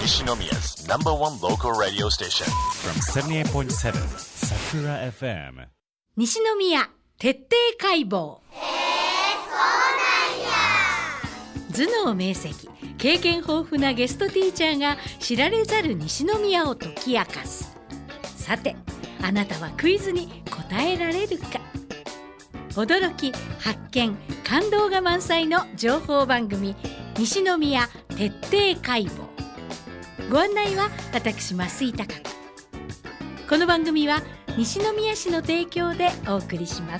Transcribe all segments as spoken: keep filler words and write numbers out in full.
Nishnomiya's number one local radio station from seventy-eight point seven Sakura エフエム。 西宮徹底解剖。頭脳明晰、経験豊富なゲストティーチャーが知られざる西宮を解き明かす。さて、あなたはクイズに答えられるか。驚き、発見、感動が満載の情報番組、西宮徹底解剖。ご案内は私増井貴子。この番組は西宮市の提供でお送りします。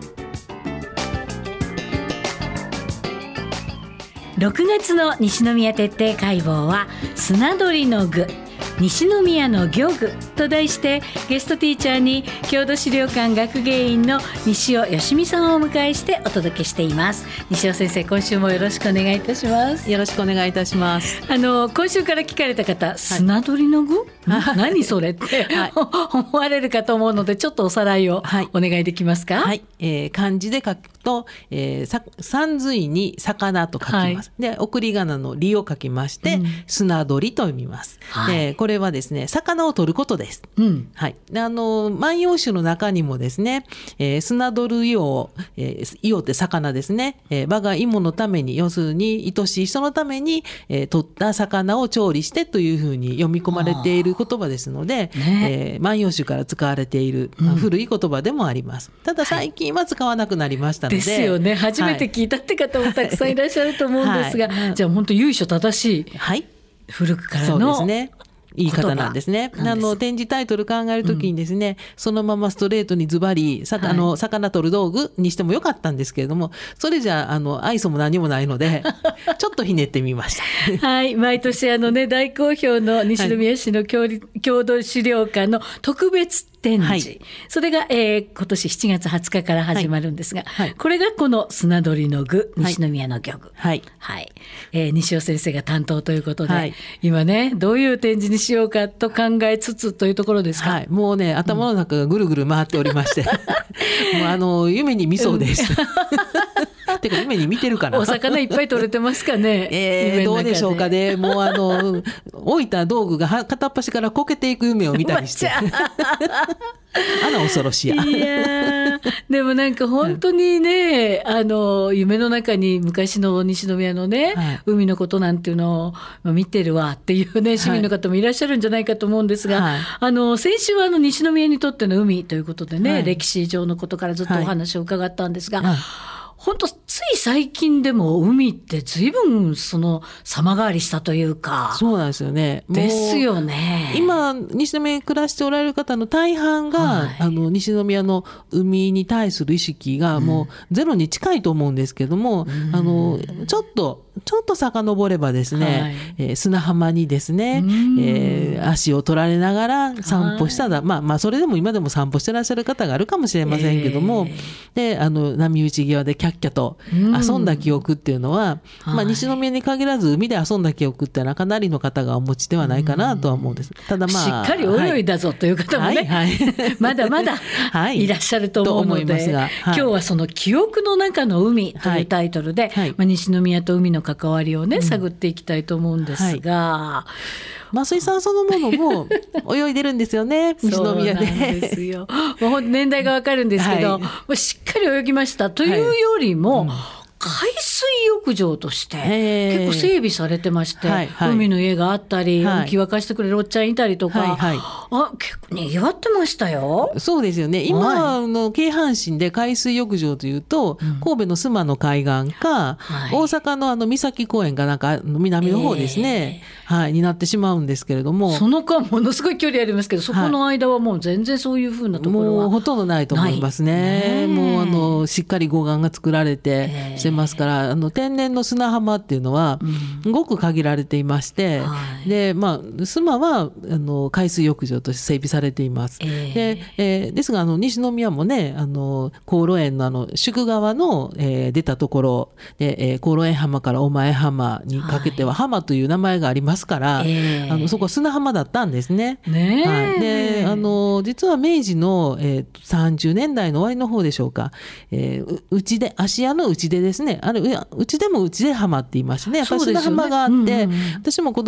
ろくがつの西宮徹底解剖は砂鳥の具、西宮の漁具と題して、ゲストティーチャーに郷土資料館学芸員の西尾義美さんをお迎えしてお届けしています。西尾先生、今週もよろしくお願いいたします。 よろしくお願いいたします。 あの今週から聞かれた方、はい、砂鳥の具何それって、はい、思われるかと思うので、ちょっとおさらいをお願いできますか。 はい、えー、漢字で書くと、えー、さ山水に魚と書きます、はい、で送り仮名の理を書きまして、うん、砂鳥と読みます、はい、でこれはですね、魚を取ることです、うんはい、であの万葉集の中にもですね、えー、砂取る魚、えー、魚って魚ですね、えー、我が芋のために、要するに愛しい人のために、えー、取った魚を調理してというふうに読み込まれている言葉ですので、ねえー、万葉集から使われている、まあ、古い言葉でもあります、うん、ただ最近は使わなくなりましたので、 ですよね、初めて聞いたって方もたくさんいらっしゃると思うんですが、はいはい、じゃあ本当由緒正しい、はい、古くからの、 そうですね、言い方なんですね。あの展示タイトル考えるときにですね、うん、そのままストレートにズバリ、はい、あの魚取る道具にしてもよかったんですけれども、それじゃあの愛想も何もないのでちょっとひねってみましたはい、毎年あの、ね、大好評の西宮市の郷土資料館の特別展示、はい、それが、えー、今年しちがつはつかから始まるんですが、はいはい、これがこの砂鳥の具、西宮の漁具、はいはいえー、西尾先生が担当ということで、はい、今ね、どういう展示にしようかと考えつつというところですか。 はい、もうね、頭の中がぐるぐる回っておりまして、うん、もうあの夢に見そうです、うん、てか夢に見てるかな。 お魚いっぱい取れてますかね、 えー、どうでしょうかね。もうあの置いた道具が片っ端からこけていく夢を見たりしてあら恐ろしいや。 いやでもなんか本当にね、あの夢の中に昔の西宮のね、はい、海のことなんていうのを見てるわっていうね、市民の方もいらっしゃるんじゃないかと思うんですが、はい、あの先週はあの西宮にとっての海ということでね、はい、歴史上のことからずっとお話を伺ったんですが、はい、本当つい最近でも海って随分その様変わりしたというか。 そうなんですよね。 ですよね。 今西宮に暮らしておられる方の大半が、はい、あの西宮の海に対する意識がもうゼロに近いと思うんですけども、うん、あのちょっとちょっと遡ればですね、はいえー、砂浜にですね、えー、足を取られながら散歩したら、はい、まあまあそれでも今でも散歩してらっしゃる方があるかもしれませんけども、えー、であの波打ち際でキャッキャと遊んだ記憶っていうのは、うんまあ、西宮に限らず海で遊んだ記憶ってのはかなりの方がお持ちではないかなとは思うんです。ただまあしっかり泳いだぞという方もね、はいはい、まだまだいらっしゃると思うので、はい、と思いますが、はい、今日はその記憶の中の海というタイトルで、はいまあ、西宮と海の関わりをね、うん、探っていきたいと思うんですが、はい増井さんそのものも泳いでるんですよね西宮で。 そうなんですよ。もう年代がわかるんですけど、はい、もうしっかり泳ぎましたというよりも、はいうん海水浴場として結構整備されてまして、はいはい、海の家があったり、はい、浮き沸かしてくれるおっちゃんいたりとか、はいはい、あ結構にぎわってましたよ。 そうですよね。今の京阪神で海水浴場というと、はい、神戸の須磨の海岸か、うん、大阪のあの三崎公園かなんか南の方ですね、えーはい、になってしまうんですけれども、 その間ものすごい距離ありますけど、そこの間はもう全然そういう風なところはもうほとんどないと思いますね。もうあのしっかり護岸が作られて、えーますからあの天然の砂浜っていうのはごく限られていまして、うんでまあ、須磨はあの海水浴場として整備されています、えーでえー、ですがあの西宮もねあの航路園のあの宿川の、えー、出たところで、えー、航路園浜から御前浜にかけては浜という名前がありますから、はい、あのそこは砂浜だったんですね。 ねはい、であの実は明治の、えー、さんじゅうねんだいの終わりの方でしょうか、えー、うちで芦屋のうちでですねあれうちでもうちで浜って言いましてねやっぱり砂浜があって、ねうんうん、私も子供の頃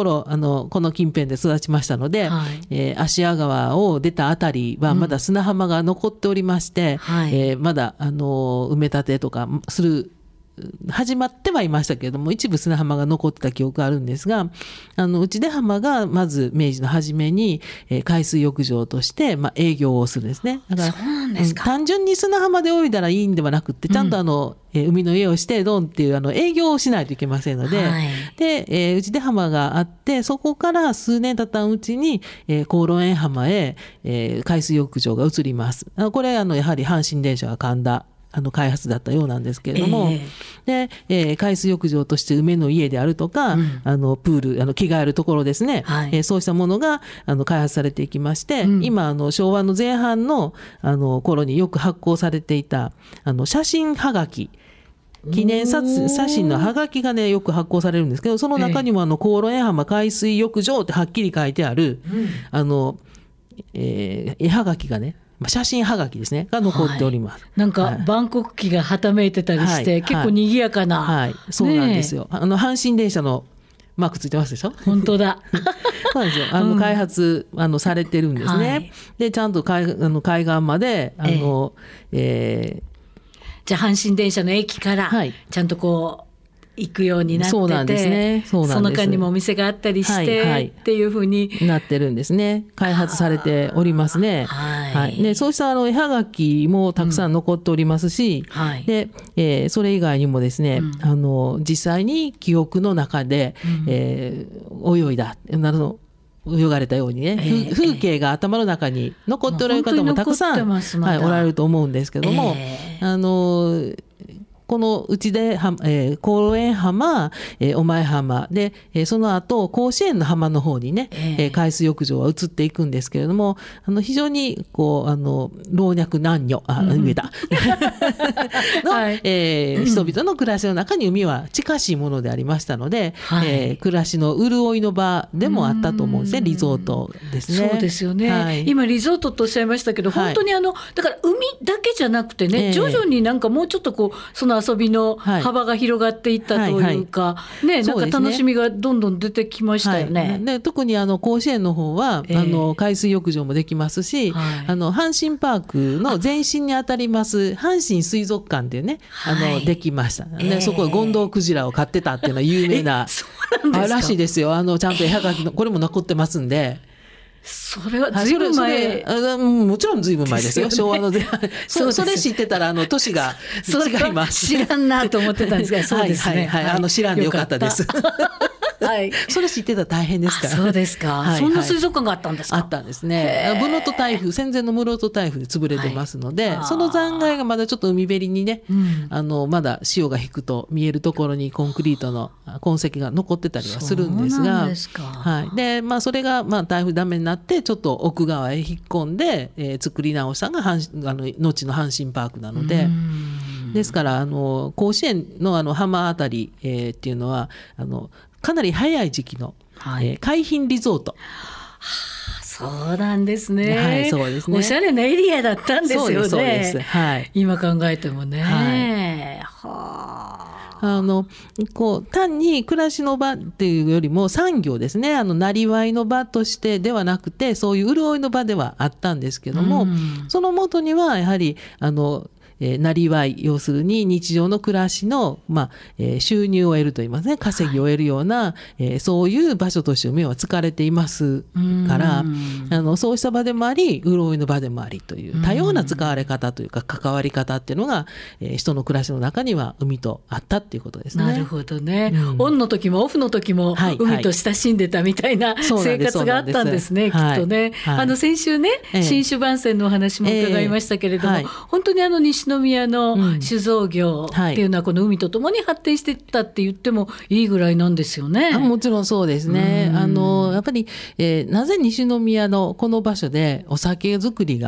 頃あのこの近辺で育ちましたので、はい、えー、芦屋川を出たあたりはまだ砂浜が残っておりまして、うん、はい、えー、まだあの埋め立てとかする始まってはいましたけれども、一部砂浜が残ってた記憶があるんですが、あの内出浜がまず明治の初めに、えー、海水浴場として、まあ、営業をするんですね。だからそうなんですか。 単純に砂浜で泳いだらいいんではなくて、ちゃんとあの、うん、えー、海の家をしてドンっていうあの営業をしないといけませんので、はい、で、えー、内出浜があって、そこから数年経ったうちに、えー、香呂園浜へ、えー、海水浴場が移ります。あ、これあのやはり阪神電車が神田あの開発だったようなんですけれども、えーでえー、海水浴場として梅の家であるとか、うん、あのプールあの着替えるところですね、はい、えー、そうしたものがあの開発されていきまして、うん、今あの昭和の前半 の, あの頃によく発行されていたあの写真はがき、記念写真のはがきがねよく発行されるんですけど、その中にもあの香呂園浜海水浴場ってはっきり書いてある、うん、あの、えー、絵はがきがね、写真はがきですねが残っております、 はい、なんか万国旗がはためいてたりして、はい、結構賑やかな、 はいはい、そうなんですよ。あの阪神電車のマークついてますでしょ。 本当だそうですよ。あの開発、うん、あのされてるんですね、はい、でちゃんと 海, あの海岸まであの、えーえー、じゃあ阪神電車の駅からちゃんとこう行くようになってて、 そうなんですね。そうなんです。 その間にもお店があったりして、はいはい、っていう風になってるんですね。開発されておりますね。はいはい、でそうしたあの絵はがきもたくさん残っておりますし、うん、はい、でえー、それ以外にもですね、うん、あの実際に記憶の中で、うん、えー、泳いだなど泳がれたようにね、えー、風景が頭の中に残っておられる方もたくさん、まはい、おられると思うんですけども、えー、あのこの内出浜、えー、香呂園浜、えー、御前浜で、えー、その後甲子園の浜の方にね、えー、海水浴場は移っていくんですけれども、あの非常にこうあの老若男女あ、うん、上だの、はい、えー、人々の暮らしの中に海は近しいものでありましたので、はい、えー、暮らしの潤いの場でもあったと思うんですね。リゾートですね。 そうですよね、はい、今リゾートとおっしゃいましたけど、本当にあのだから海だけじゃなくてね、えー、徐々になんかもうちょっとこうその遊びの幅が広がっていったというか、はいはいはい、ね、なんか楽しみがどんどん出てきましたよね。 はい、で特にあの甲子園の方は、えー、あの海水浴場もできますし、はい、あの阪神パークの前身にあたります阪神水族館っていうね、あの、はい、できました、ね、えー、そこはゴンドウクジラを飼ってたっていうのは有名なそうなんですからしいですよ。あのちゃんと絵はがきのこれも残ってますんで。 それはずいぶん前、 あ、もちろんずいぶん前ですよ、昭和の前そ, それ知ってたらあの年が違います。 知らんなと思ってたんですが、そうですね、 はいはいはい、あの知らんでよかったですはい、それ知ってたら大変ですから。 そうですか、はいはい、そんな水族館があったんですか。 あったんですね。室戸台風、戦前の室戸台風で潰れてますので、はい、その残骸がまだちょっと海べりにね、うん、あのまだ潮が引くと見えるところにコンクリートの痕跡が残ってたりはするんですが、そうなんですか。はい、でまあ、それがまあ台風ダメになってちょっと奥側へ引っ込んで、えー、作り直したのが阪あの後の阪神パークなので、ですからあの甲子園のあの浜あたり、えー、っていうのはあのかなり早い時期の、はい、えー、海浜リゾート、はあ、そうなんですね、 はい、そうですね、 おしゃれなエリアだったんですよね。そうですそうです、はい、今考えてもね、はいはあ、 あのこう単に暮らしの場っていうよりも産業ですね、あのなりわいの場としてではなくてそういう潤いの場ではあったんですけども、うん、その元にはやはりあのえー、なりわい、要するに日常の暮らしの、まあえー、収入を得るといいますね、稼ぎを得るような、はい、えー、そういう場所として海は使われていますから、あのそうした場でもあり潤いの場でもありという多様な使われ方というか関わり方っていうのが、えー、人の暮らしの中には海とあったっていうことですね。 なるほどね、うん、オンの時もオフの時も海と親しんでたみたいな、はい、生活があったんですね、きっとね、はいはい、あの先週ね、えー、新酒番線のお話も伺いましたけれども、えーはい、本当にあの西宮の酒造業っていうのはこの海とともに発展していったって言ってもいいぐらいなんですよね。 あ、もちろんそうですね。あのやっぱり、えー、なぜ西宮のこの場所でお酒作りが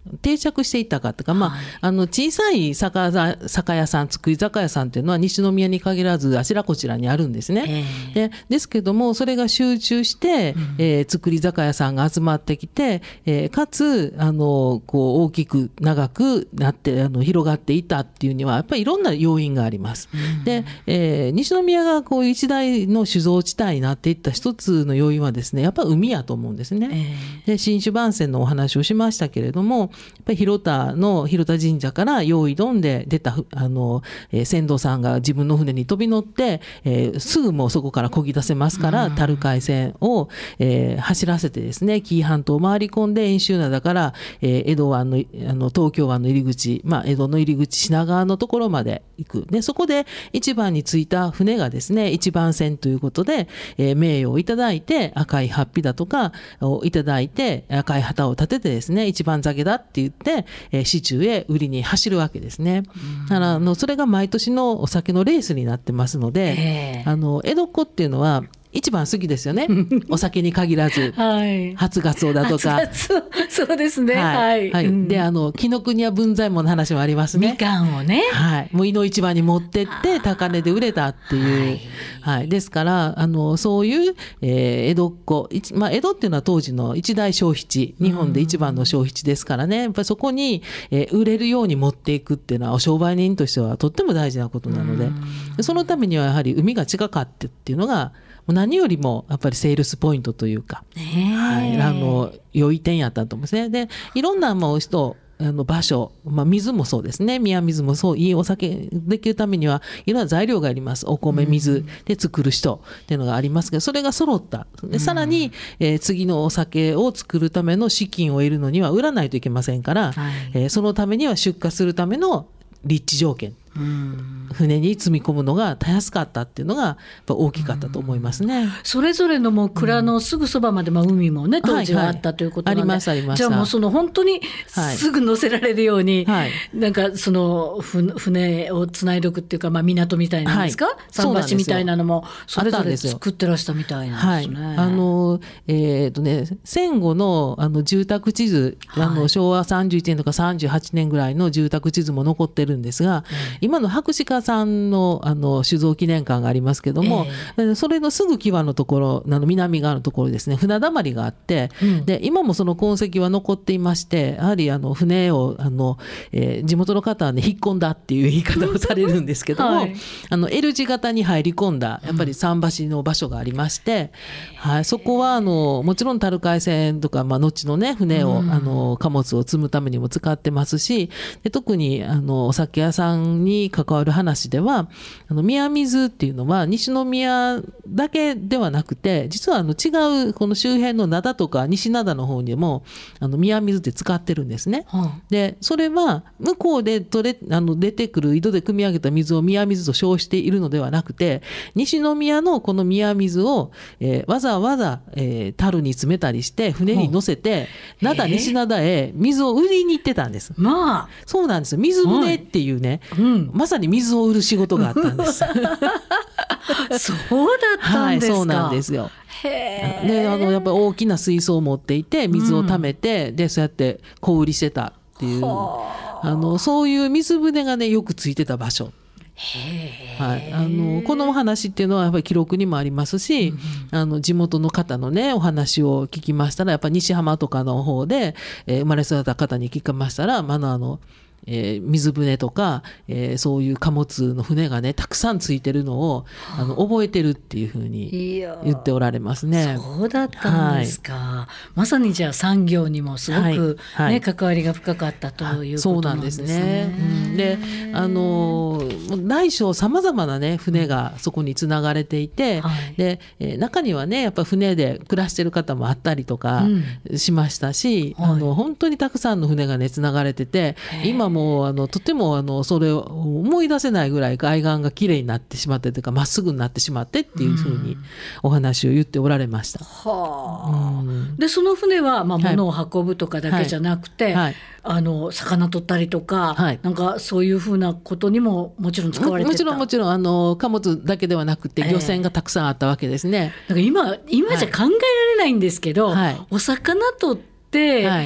定着していったかというか、まあはい、 あの小さい酒屋、酒屋さん、造り酒屋さんっていうのは西宮に限らずあちらこちらにあるんですね、えー、で, ですけどもそれが集中して、うんえー、造り酒屋さんが集まってきて、えー、かつあのこう大きく長くなってあの広がっていったっていうにはやっぱりいろんな要因があります、うん、で、えー、西宮がこう一大の酒造地帯になっていった一つの要因はですねやっぱり海やと思うんですね、えー、で新酒番泉のお話をしましたけれどもやっぱり広田の広田神社から用意どんで出たあの、えー、船頭さんが自分の船に飛び乗って、えー、すぐもうそこから漕ぎ出せますから、うん、樽海線を、えー、走らせてですね紀伊半島を回り込んで遠州灘から、えー、江戸湾の、あの東京湾の入り口、まあ、江戸の入り口品川のところまで行くでそこで一番に着いた船がですね一番船ということで、えー、名誉をいただいて赤い法被だとかをいただいて赤い旗を立ててですね一番酒だって言って、えー、市中へ売りに走るわけですね。だからあのそれが毎年のお酒のレースになってますので、あの江戸っ子っていうのは一番好きですよねお酒に限らず、はい、初ガツオだとかそうですね、はいはい、うん、であの紀ノ国屋文左衛門の話もありますね。 みかんをね、 はい、もう井の一番に持ってって高値で売れたっていう、はいはい、ですからあのそういう、えー、江戸っ子、まあ、江戸っていうのは当時の一大消費地日本で一番の消費地ですからね、うん、やっぱりそこに、えー、売れるように持っていくっていうのは商売人としてはとっても大事なことなので、うん、そのためにはやはり海が近かったっていうのが何よりもやっぱりセールスポイントというか、はい、あの良い点やったと思うんですね。でいろんなもう人あの場所、まあ、水もそうですね宮水もそういいお酒できるためにはいろんな材料があります。お米水で作る人っていうのがありますけどそれが揃ったでさらに、えー、次のお酒を作るための資金を得るのには売らないといけませんから、はいえー、そのためには出荷するための立地条件うん船に積み込むのがたやすかったっていうのがやっぱ大きかったと思いますね。 それぞれのもう蔵のすぐそばまで、まあ、海もね当時はあったということなんで、はいはい、ありますあります。じゃあもうその本当にすぐ乗せられるように、はい、なんかその船をつないでおくっていうか、まあ、港みたいなんですか、はい、桟橋みたいなのもそれぞれ作ってらしたみたいなんですね。 はい、あのえーとね、戦後 の, あの住宅地図、はい、あの昭和さんじゅういちねんとかさんじゅうはちねんぐらいの住宅地図も残ってるんですが、うん今の博士課さん の, あの酒造記念館がありますけども、えー、それのすぐ際のところあの南側のところですね船だまりがあって、うん、で今もその痕跡は残っていましてやはりあの船をあの、えー、地元の方はね引っ込んだっていう言い方をされるんですけども、はい、あの L 字型に入り込んだやっぱり桟橋の場所がありまして、うんはい、そこはあのもちろん樽海船とか、まあ、後のね船を、うん、あの貨物を積むためにも使ってますしで特にあのお酒屋さんに関わる話ではあの宮水っていうのは西宮だけではなくて実はあの違うこの周辺の灘とか西灘の方にもあの宮水って使ってるんですね、うん、でそれは向こうで取れあの出てくる井戸で汲み上げた水を宮水と称しているのではなくて西宮のこの宮水を、えー、わざわざ、えー、樽に詰めたりして船に乗せて、うん、灘西灘へ水を売りに行ってたんです、まあ、そうなんですよ水船っていうね、はいうん、まさに水を売る仕事があったんですそうだったんですか、はい、 そうなんですよ。へであのやっぱり大きな水槽を持っていて水を溜めて、うん、でそうやって小売りしてたっていうあのそういう水船がねよくついてた場所へはい、あのこのお話っていうのはやっぱり記録にもありますし、うん、あの地元の方のねお話を聞きましたらやっぱり西浜とかの方で、えー、生まれ育った方に聞きましたら、まあのあのえー、水船とか、えー、そういう貨物の船がねたくさんついてるのをあの覚えてるっていうふうに言っておられますね。 そうだったんですか、はい、まさにじゃあ産業にもすごく、ねはいはい、関わりが深かったということなんですね。そうなんですね、うん、であの大小さまざまなね船がそこにつながれていて、はい、で、えー、中にはねやっぱ船で暮らしてる方もあったりとかしましたし、うん、あの本当にたくさんの船がねつながれてて今もうあのとてもあのそれを思い出せないぐらい海岸がきれいになってしまってというかまっすぐになってしまってっていうふうにお話を言っておられました、うんはあうん、でその船は、まあ、物を運ぶとかだけじゃなくて、はいはい、あの魚取ったりとか、はい、なんかそういうふうなことにももちろん使われてた。 もちろんもちろんあの貨物だけではなくて漁船がたくさんあったわけですね、 えー、だから今、今じゃ考えられないんですけど、はい、お魚取って、はい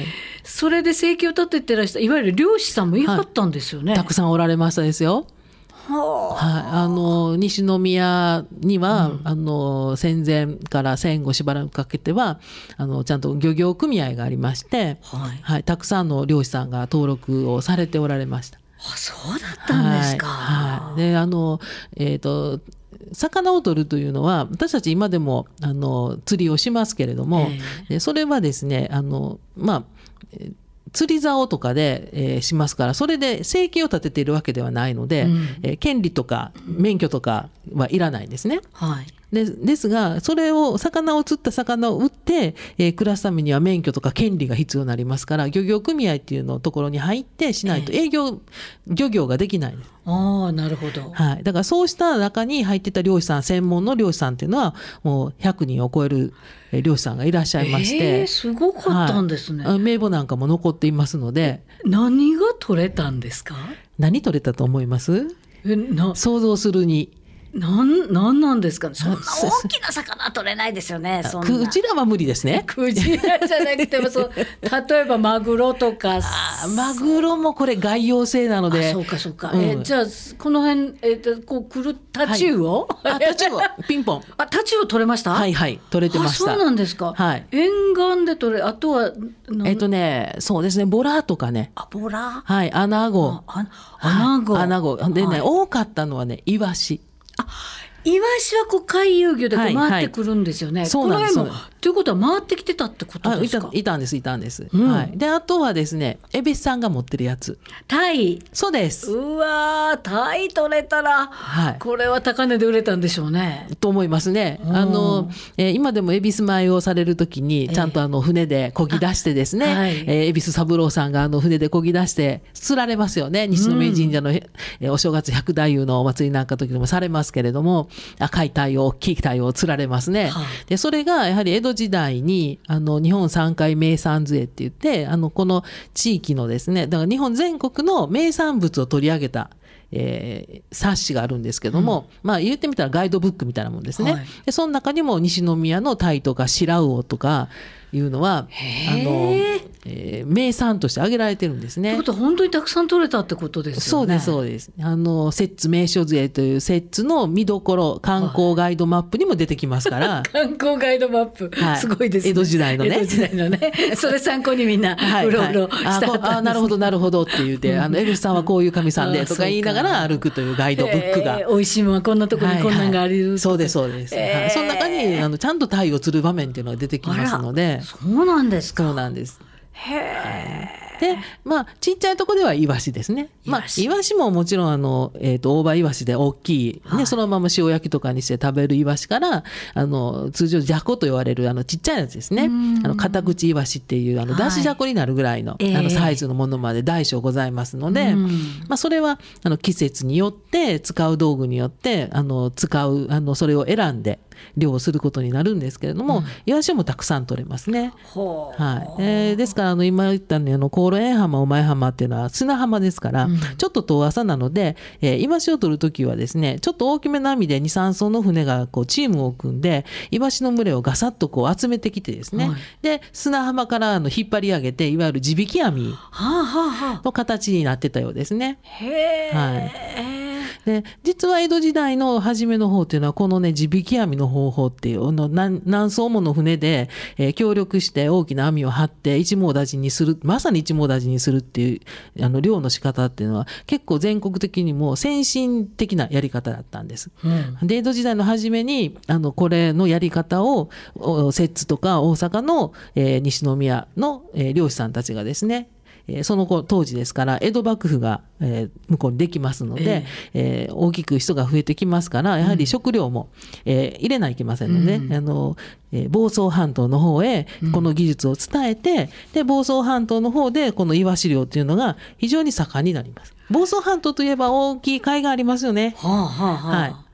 それで生計を立ててらしたいわゆる漁師さんもいはったんですよね、 はい、たくさんおられましたですよ。はい、あの西宮には、うん、あの戦前から戦後しばらくかけてはあのちゃんと漁業組合がありまして、はいはい、たくさんの漁師さんが登録をされておられました。 あ、そうだったんですか。 はいはい、であの、えーと魚を取るというのは私たち今でもあの釣りをしますけれども、えー、でそれはですねあの、まあ、釣り竿とかで、えー、しますからそれで生計を立てているわけではないので、うんえー、権利とか免許とかはいらないんですね。はいでですがそれを魚を釣った魚を売って、えー、暮らすためには免許とか権利が必要になりますから漁業組合っていうのところに入ってしないと営業、えー、漁業ができないです。 ああなるほど、 はい、だからそうした中に入ってた漁師さん専門の漁師さんっていうのはもうひゃくにんを超える漁師さんがいらっしゃいまして、 えー、すごかったんですね、 はい、名簿なんかも残っていますので。 何が取れたんですか？ 何取れたと思います？えな想像するになん、なんなんですかね。そんな大きな魚取れないですよね。そんなクジラは無理ですね。 クジラじゃなくてもそう例えばマグロとかあマグロもこれ外洋性なので。 あそうかそうか、うん、えじゃあこの辺、えー、こうくるタチウオ、 はい、あタチウオピンポンあタチウオ取れました？ はいはい取れてました。 あそうなんですか、はい、沿岸で取れあとはえっとねそうですねボラとかねあボラはいアナゴあアナゴ、 はい、アナゴでね、はい、多かったのはねイワシあイワシはこう回遊魚でこう回ってくるんですよね、はいはい、そうなんです。この辺もということは回ってきてたってことですか？ あいた、いたんですいたんです、うんはい、であとはですね恵比寿さんが持ってるやつタイそうです。 うわタイ取れたら、はい、これは高値で売れたんでしょうねと思いますね。あの、えー、今でも恵比寿米をされるときにちゃんとあの船で漕ぎ出してですね、えーはいえー、恵比寿三郎さんがあの船で漕ぎ出して釣られますよね。西宮神社の、うんえー、お正月百太夫のお祭りなんか時でもされますけれども赤い鯛を大きい鯛を釣られますね、はい、でそれがやはり江戸時代にあの日本三海名産図会って言ってあのこの地域のですねだから日本全国の名産物を取り上げた、えー、冊子があるんですけども、うん、まあ言ってみたらガイドブックみたいなもんですね、はい、でその中にも西宮の鯛とか白魚とかいうのはあの、えー、名産として挙げられてるんですね。 ということは本当にたくさん取れたってことですよね。 そうですそうです。あの摂津名所図会という摂津の見どころ観光ガイドマップにも出てきますから、はい、 観光ガイドマップ、はい、すごいですね。 江戸時代のね江戸時代のねそれ参考にみんなうろうろしたったんです、 はいはい、ああなるほどなるほどって言って、うん、あの江口さんはこういう神さんでとか言いながら歩くというガイドブックが、 えー、美味しいものはこんなところにこんなんがある、はいはい、 そうですそうです、えーはい、その中にあのちゃんと鯛を釣る場面っていうのが出てきますので。 そうなんですか。 そうなんです。 へー。 でまあちっちゃいところではイワシですね。イワシ、まあ、イワシももちろんあの、えー、と大葉イワシで大きい、ねはい、そのまま塩焼きとかにして食べるイワシからあの通常ジャコと言われるあのちっちゃいやつですね。あの片口イワシっていうあのだしジャコになるぐらいの、はい、あのサイズのものまで大小ございますので、まあ、それはあの季節によって使う道具によってあの使うあのそれを選んで漁をすることになるんですけれども、うん、イワシもたくさん取れますね。はいえー、ですからあの今言ったようにあの香炉縁浜、御前浜っていうのは砂浜ですから、うん、ちょっと遠浅なので、えー、イワシを取るときはですねちょっと大きめの網でに、さんそうの船がこうチームを組んでイワシの群れをガサッとこう集めてきてですね、はい、で砂浜からあの引っ張り上げていわゆる地引き網の形になってたようですね。 へー、はいで実は江戸時代の初めの方っていうのはこのね地引き網の方法っていうの 何, 何艘もの船で、えー、協力して大きな網を張って一網打尽にするまさに一網打尽にするっていうあの漁の仕方っていうのは結構全国的にも先進的なやり方だったんです、うん、で江戸時代の初めにあのこれのやり方を摂津とか大阪の、えー、西宮の、えー、漁師さんたちがですねその後当時ですから江戸幕府が、えー、向こうにできますので、えーえー、大きく人が増えてきますからやはり食料も、うんえー、入れないといけませんので、うんあのえー、房総半島の方へこの技術を伝えて、うん、で房総半島の方でこのイワシ漁というのが非常に盛んになります。房総半島といえば大きい海岸ありますよね。はあはあはあ、はい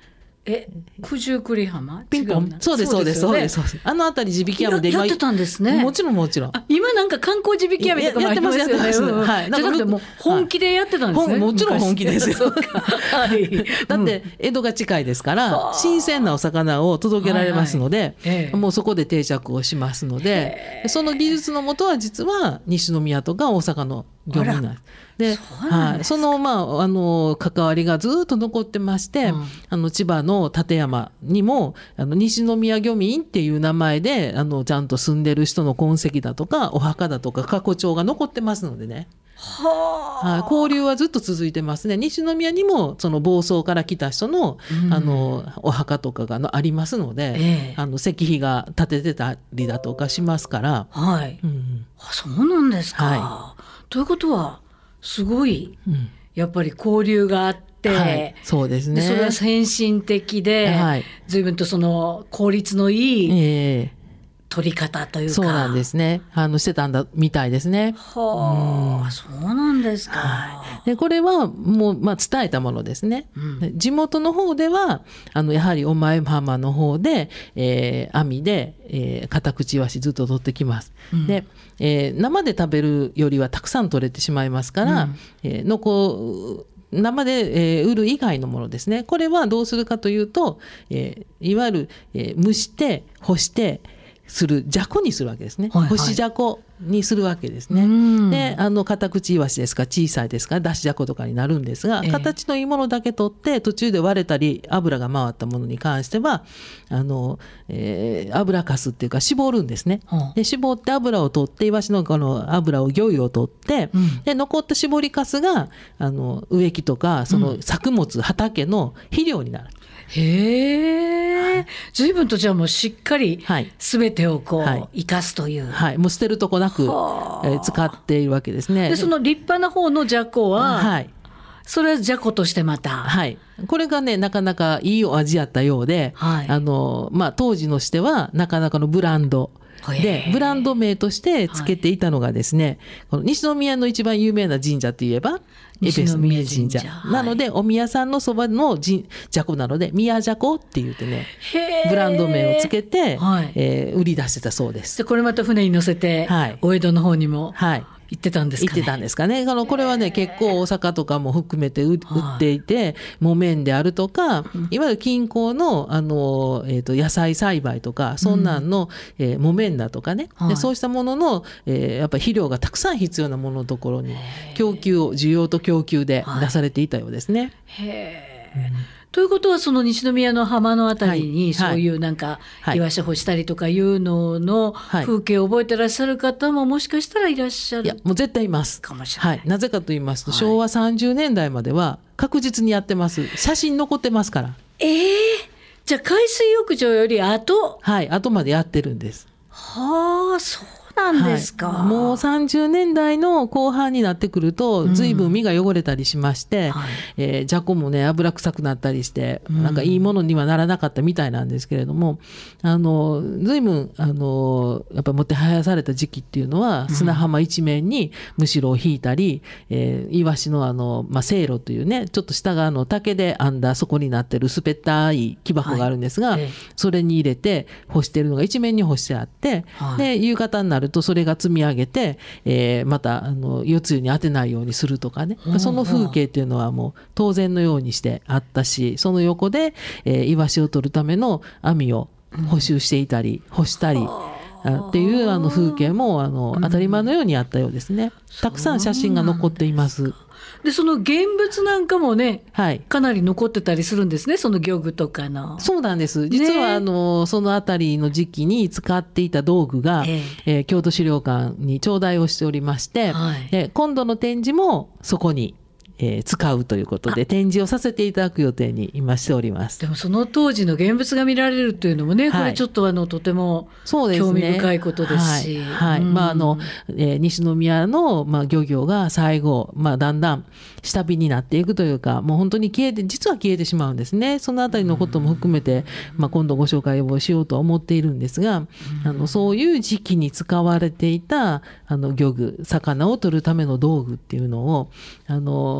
え九十九里浜ピンポン、そうですそうですそうですそうです。あの辺り地引き網でやってたんですね。 もちろんもちろん。 あ、今なんか観光地引き網とかもありますよね。 やってますやってます、はい。 じゃなくてもう本気でやってたんですね。 はい、もちろん本気ですよ。 はい、 だって江戸が近いですから、うん、新鮮なお魚を届けられますので、はいはいええ、もうそこで定着をしますので、その技術のもとは実は西宮とか大阪の漁民なんです。で、はい、そのまああの関わりがずっと残ってまして、うん、あの千葉の館山にもあの西宮漁民っていう名前であのちゃんと住んでる人の痕跡だとかお墓だとか過去帳が残ってますのでね。はあ、はい、交流はずっと続いてますね。西宮にもその房総から来た人の、うん、あのお墓とかがありますので、ええ、あの石碑が建ててたりだとかしますから、 はいうん、あそうなんですか、はい、ということはすごい、うん、やっぱり交流があって、はい、 そうですね。 でそれは先進的で、はい、随分とその効率のいい、えー取り方というか。 そうなんですね。あのしてたんだみたいですね。 はあ、うん、そうなんですか。 はい、でこれはもう、まあ、伝えたものですね。うん、地元の方ではあのやはり御前浜の方で、えー、網で、えー、カタクチイワシずっと取ってきます。うん、で、えー、生で食べるよりはたくさん取れてしまいますから、うんえー、残生で、えー、売る以外のものですね。これはどうするかというと、えー、いわゆる、えー、蒸して干してするじゃこにするわけですね、はいはい、干しじゃこにするわけですね。であのカタクチイワシですから小さいですからだしじゃことかになるんですが、えー、形のいいものだけ取って途中で割れたり油が回ったものに関してはあの、えー、油かすっていうか絞るんですね、うん、で絞って油を取ってイワシのこの油を魚油を取って、うん、で残った絞りかすがあの植木とかその作物、うん、畑の肥料になる。 へえ、随分とじゃあもうしっかり全てをこう、はい、生かすという、 はい、もう捨てるとこなく、えー、使っているわけですね。 でその立派な方のじゃこは、はい、それはじゃことしてまた、 はい、これがねなかなかいいお味やったようで、はいあのまあ、当時のしてはなかなかのブランドでブランド名としてつけていたのがですね、はい、この西宮の一番有名な神社といえばエペス宮神社なので、はい、お宮さんのそばのじゃこなので宮じゃこって言ってねブランド名をつけて、はいえー、売り出してたそうです。 でこれまた船に乗せて、はい、お江戸の方にも、はい行ってたんですかね。 行ってたんですかね。あのこれはね結構大阪とかも含めて売っていて、木綿であるとかいわゆる近郊の、あの、えー、と野菜栽培とかそんなんの、うんえー、木綿だとかね、はい、でそうしたものの、えー、やっぱ肥料がたくさん必要なもののところに供給を需要と供給で出されていたようですね。 はい、へー、うんということはその西宮の浜のあたりにそういうなんかイワシ干したりとかいうのの風景を覚えてらっしゃる方ももしかしたらいらっしゃる、 いやもう絶対いますかもしれない、 はい、なぜかと言いますと、はい、しょうわさんじゅうねんだいまでは確実にやってます。写真残ってますから。 えー、じゃあ海水浴場より後はい後までやってるんです。 はあそうなんですか、 はい、もうさんじゅうねんだいの後半になってくると随分身が汚れたりしまして、うんはいえー、じゃこもね油臭くなったりして、うん、なんかいいものにはならなかったみたいなんですけれども、あの随分あのやっぱりもてはやされた時期っていうのは砂浜一面にむしろを引いたり、うんえー、イワシのあの、まあ、せいろというねちょっと下側の竹で編んだ底になってる薄ぺったい木箱があるんですが、はいえー、それに入れて干してるのが一面に干してあって、はい、で夕方になるとそれが積み上げて、えー、またあの夜露に当てないようにするとかね、うん、その風景っていうのはもう当然のようにしてあったし、その横で、えー、イワシを取るための網を補修していたり、うん、干したり、うん、っていうあの風景もあの当たり前のようにあったようですね。たくさん写真が残っています。 でその現物なんかもね、はい、かなり残ってたりするんですね、その漁具とかの。 そうなんです。実はあのそのあたりの時期に使っていた道具が、えーえー、京都資料館に頂戴をしておりまして、はい、で今度の展示もそこにえー、使うということで展示をさせていただく予定に今しております。 でもその当時の現物が見られるというのもね、はい、これちょっとあのとても興味深いことですし、 はいはいうんまああのえー、西宮の、まあ、漁業が最後、まあ、だんだん下火になっていくというか、もう本当に消えて実は消えてしまうんですね。そのあたりのことも含めて、まあ、今度ご紹介をしようとは思っているんですが、あのそういう時期に使われていたあの漁具、魚を取るための道具っていうのをあの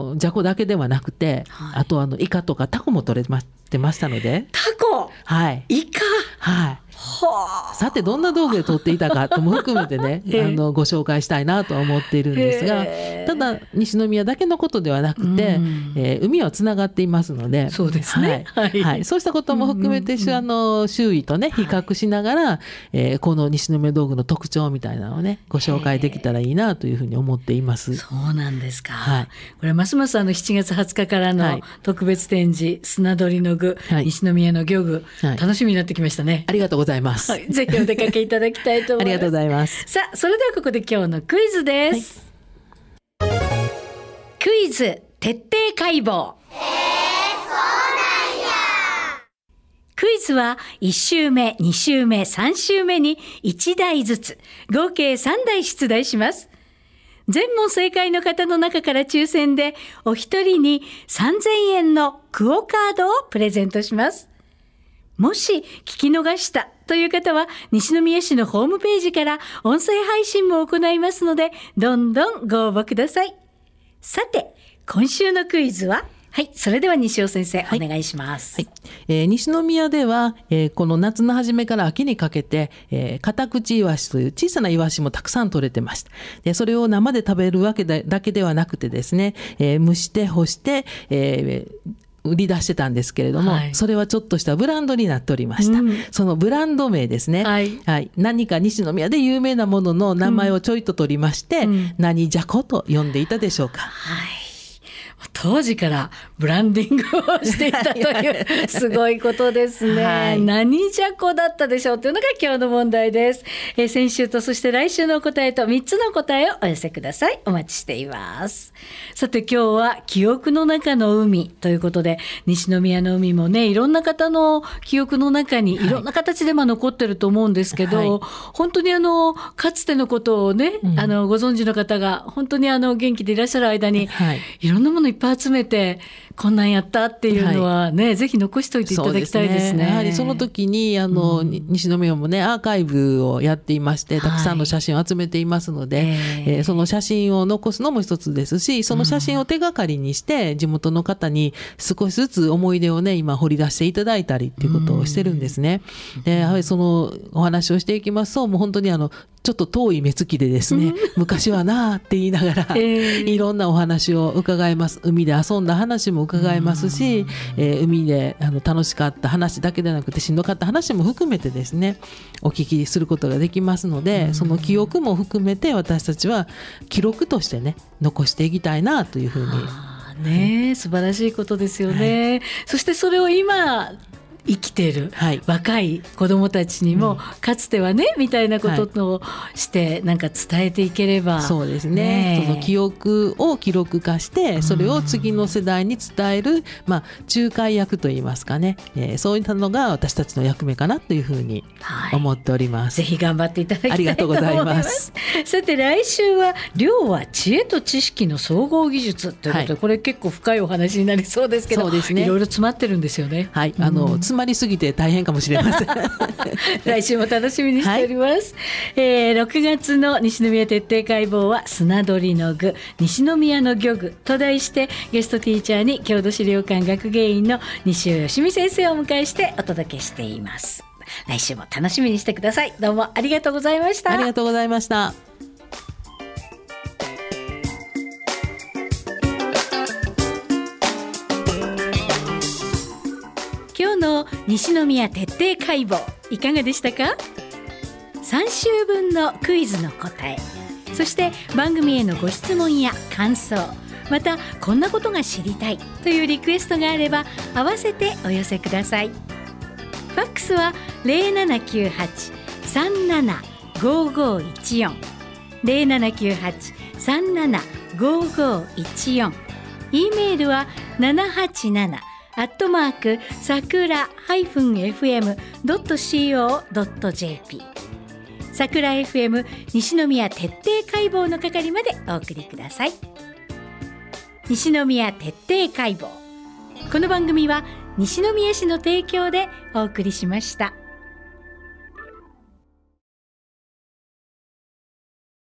のじゃこだけではなくて、はい、あとあのイカとかタコも取れまってましたので。 タコ、 はい、 イカ、 はい、はあ、さてどんな道具で取っていたかとも含めてねあのご紹介したいなとは思っているんですが、ただ西宮だけのことではなくて、えー、海はつながっていますので、 そうですね、 はいはいはい、そうしたことも含めて、うんうん、あの周囲とね比較しながら、はい、えー、この西宮道具の特徴みたいなのをねご紹介できたらいいなというふうに思っています。 そうなんですか、 はい、 これますますあのしちがつはつかからの特別展示、はい、砂取りの具、はい、西宮の漁具、はい、楽しみになってきましたね。 ありがとうございます、 はい、ぜひお出かけいただきたいと思います。 ありがとうございます。 さあそれではここで今日のクイズです、はい、クイズ徹底解剖。クイズはいち週目、に週目、さん週目にいちだいずつ合計さんだい出題します。全問正解の方の中から抽選でお一人にさんぜんえんのクオカードをプレゼントします。もし聞き逃したという方は西宮市のホームページから音声配信も行いますので、どんどんご応募ください。さて今週のクイズは、はい、それでは西尾先生、はい、お願いします。 はい、えー、西宮では、えー、この夏の初めから秋にかけて、えー、カタクチイワシという小さなイワシもたくさん取れてました。でそれを生で食べるわけだけではなくてですね、えー、蒸して干して、えー売り出してたんですけれども、はい、それはちょっとしたブランドになっておりました、うん、そのブランド名ですね、はいはい、何か西宮で有名なものの名前をちょいと取りまして、うん、何じゃこと呼んでいたでしょうか。 はい、当時からブランディングをしていたというすごいことですね、はい、何じゃこだったでしょうというのが今日の問題です、えー、先週とそして来週の答えとみっつの答えをお寄せください。お待ちしています。さて今日は記憶の中の海ということで、西宮の海もねいろんな方の記憶の中にいろんな形でまあ残ってると思うんですけど、はい、本当にあのかつてのことをね、うん、あのご存知の方が本当にあの元気でいらっしゃる間に、はい、いろんなものいっぱい集めてこんなんやったっていうのはね、はい、ぜひ残しておいていただきたいですね。 やはりその時にあの、うん、西宮もねアーカイブをやっていまして、たくさんの写真を集めていますので、はい、えー、その写真を残すのも一つですし、その写真を手がかりにして地元の方に少しずつ思い出をね今掘り出していただいたりっていうことをしてるんですね、うん、でやはりそのお話をしていきますと、もう本当にあのちょっと遠い目つきでですね、うん、昔はなーって言いながら、えー、いろんなお話を伺います。海で遊んだ話も伺いますし、うん、えー、海であの楽しかった話だけでなくてしんどかった話も含めてですねお聞きすることができますので、うん、その記憶も含めて私たちは記録としてね残していきたいなというふうに、 ね、素晴らしいことですよね、はい、そしてそれを今生きている若い子どもたちにも、はい、かつてはねみたいなことをしてなんか伝えていければ、 そうですね、その記憶を記録化してそれを次の世代に伝える、まあ、仲介役といいますかね、えー、そういったのが私たちの役目かなというふうに思っております、 はい、ぜひ頑張っていただきたいと思います。 ありがとうございます。 さて来週は漁は知恵と知識の総合技術ということで、はい、これ結構深いお話になりそうですけど、そうですね、いろいろ詰まってるんですよね。 はい、あの、うん、詰まりすぎて大変かもしれません来週も楽しみにしております、はい、えー、ろくがつの西宮徹底解剖は砂取りの具西宮の漁具と題して、ゲストティーチャーに郷土資料館学芸員の西尾芳美先生をお迎えしてお届けしています。来週も楽しみにしてください。どうもありがとうございました。 ありがとうございました。 今日の西宮徹底解剖いかがでしたか？さん週分のクイズの答え、そして番組へのご質問や感想、またこんなことが知りたいというリクエストがあれば合わせてお寄せください。ファックスは ゼロななきゅうはち さんなな ごごいちよん ゼロななきゅうはち さんなな ごごいちよん、 E メールはななはちななアットマークさくら エフエム ドット シーオー ドット ジェーピー さくら エフエム 西宮徹底解剖の係までお送りください。西宮徹底解剖、この番組は西宮市の提供でお送りしました。